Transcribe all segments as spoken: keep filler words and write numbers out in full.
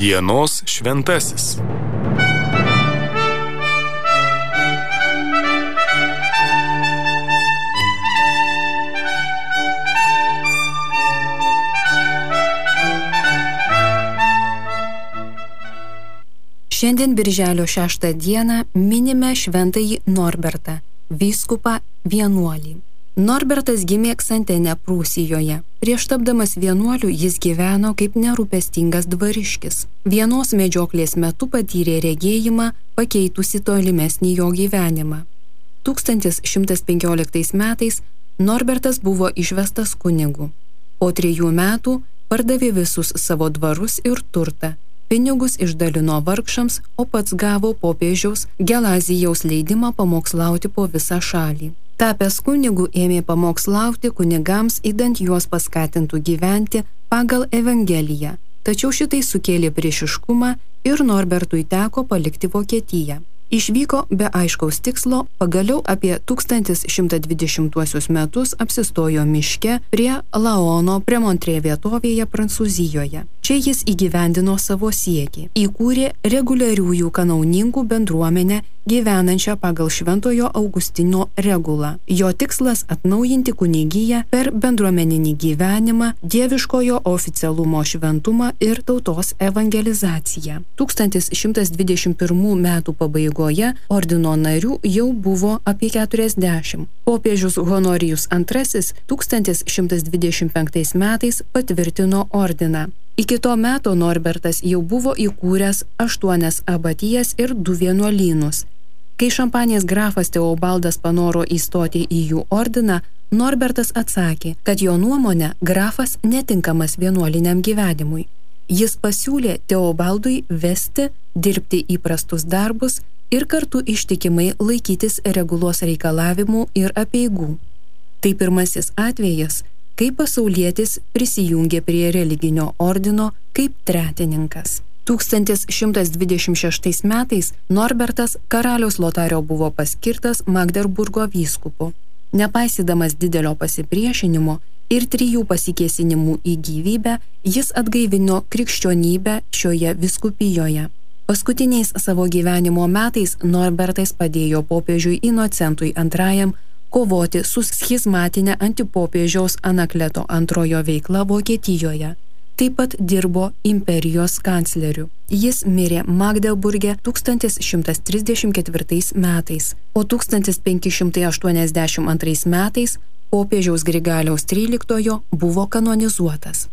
Dienos šventasis. Šiandien birželio šeštą dieną minime šventąjį Norbertą, vyskupą vienuolį. Norbertas gimė Ksantene, Prūsijoje. Prieš tapdamas vienuoliu jis gyveno kaip nerūpestingas dvariškis. Vienos medžioklės metu patyrė regėjimą, pakeitusi tolimesnį jo gyvenimą. tūkstantis šimtas penkioliktais metais Norbertas buvo išvestas kunigu. Po trijų metų pardavė visus savo dvarus ir turtą. Pinigus išdalino vargšams, o pats gavo popiežiaus Gelazijaus leidimą pamokslauti po visą šalį. Tapęs kunigu ėmė pamokslauti kunigams, idant juos paskatintų gyventi pagal Evangeliją. Tačiau šitai sukėlė priešiškumą ir Norbertui teko palikti Vokietiją. Išvyko be aiškaus tikslo, pagaliau apie tūkstantis šimtas dvidešimtuosius metus apsistojo miške prie Laono Premontrė vietovėje Prancūzijoje. Čia jis įgyvendino savo siekį. Įkūrė reguliariųjų kanauninkų bendruomenę gyvenančią pagal Šventojo Augustino regulą. Jo tikslas atnaujinti kunigiją per bendruomeninį gyvenimą, dieviškojo oficialumo šventumą ir tautos evangelizaciją. tūkstantis šimtas dvidešimt pirmų metų pabaigoje ordino narių jau buvo apie keturiasdešimt. Popiežius Honorijus antrasis tūkstantis šimtas dvidešimt penktais metais patvirtino ordiną. Iki to meto Norbertas jau buvo įkūręs aštuonias abatijas ir du vienuolynus. Kai Šampanės grafas Teobaldas panoro įstoti į jų ordiną, Norbertas atsakė, kad jo nuomonė grafas netinkamas vienuoliniam gyvenimui. Jis pasiūlė Teobaldui vesti, dirbti įprastus darbus ir kartu ištikimai laikytis regulos reikalavimų ir apeigų. Tai pirmasis atvejas, kai pasaulietis prisijungė prie religinio ordino kaip tretininkas. tūkstantis šimtas dvidešimt šeštais metais Norbertas karaliaus Lotario buvo paskirtas Magderburgo vyskupu. Nepaisydamas didelio pasipriešinimo ir trijų pasikėsinimų į gyvybę, jis atgaivino krikščionybę šioje vyskupijoje. Paskutiniais savo gyvenimo metais Norbertas padėjo popiežiui Inocentui antrajam kovoti su schizmatinė antipopiežiaus Anakleto antrojo veikla Vokietijoje. Taip pat dirbo imperijos kancleriu. Jis mirė Magdeburge tūkstantis šimtas trisdešimt ketvirtais metais, o tūkstantis penki šimtai aštuoniasdešimt antrais metais popiežiaus Grigaliaus tryliktojo buvo kanonizuotas.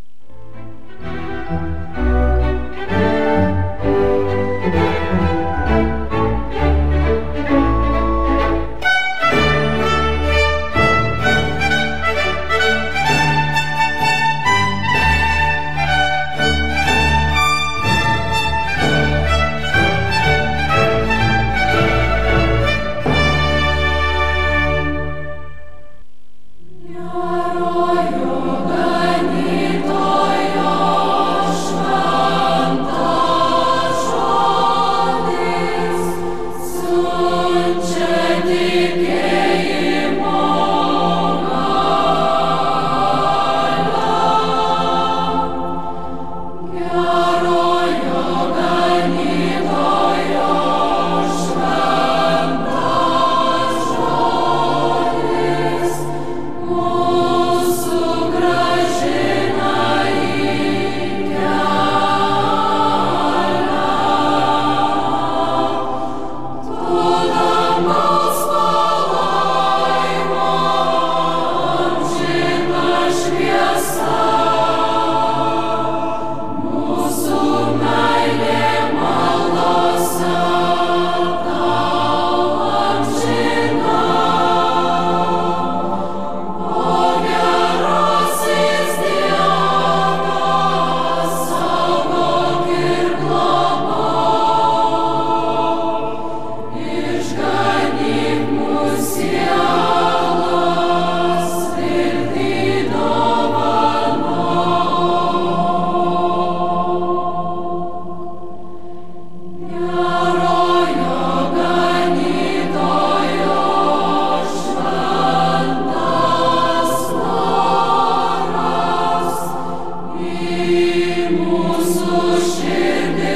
Mūsų širdį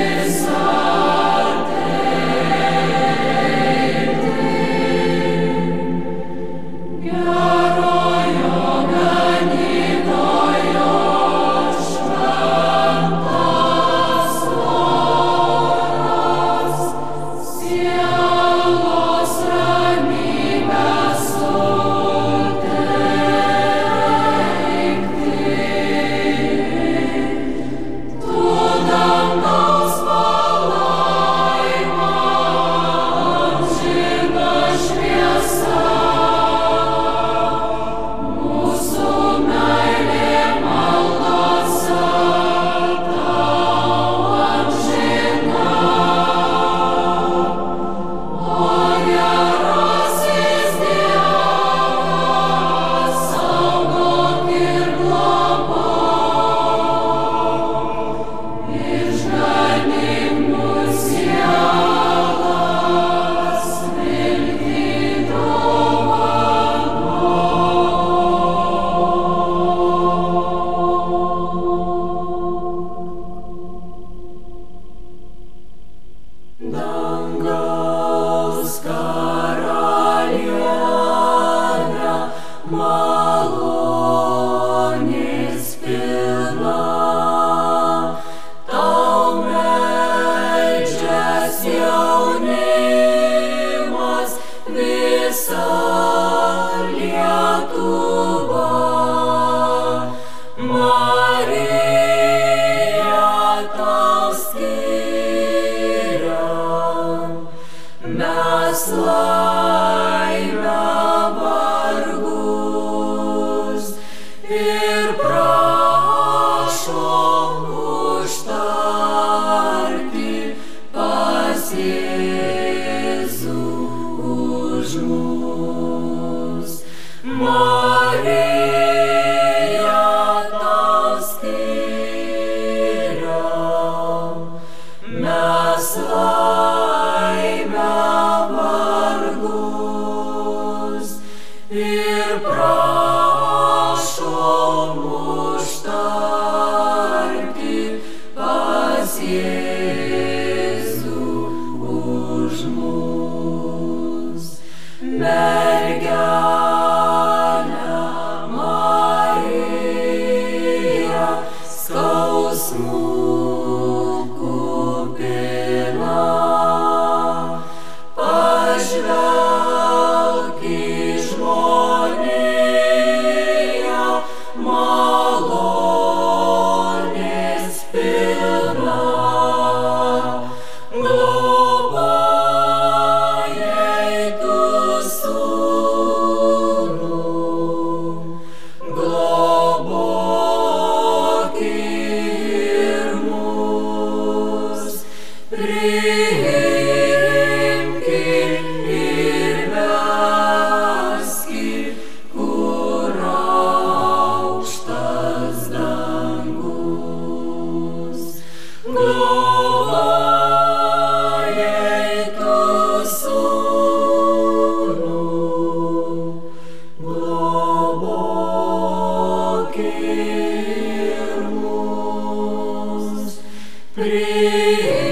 Jėzų už mus. Mergelę Mariją, skausmų kupina, pažvelk į žmoniją, malonės pilna. Globojai tu sūnų, globok ir mus, priimki ir veski, kur aukštas dangus. Globojai tu sūnų, globok ir mus, priimki